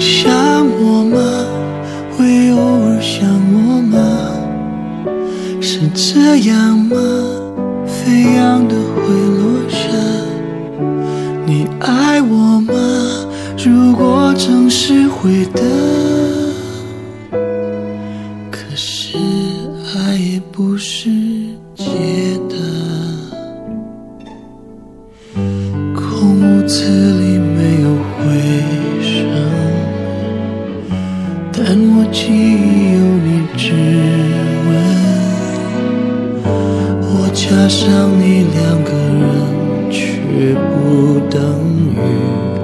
想我吗？会偶尔想我吗？是这样吗？飞扬的会落下。你爱我吗？如果正是会的，可是爱也不是借的。空屋子里没有回声，但我记忆有你指纹。我加上你两个人，却不等于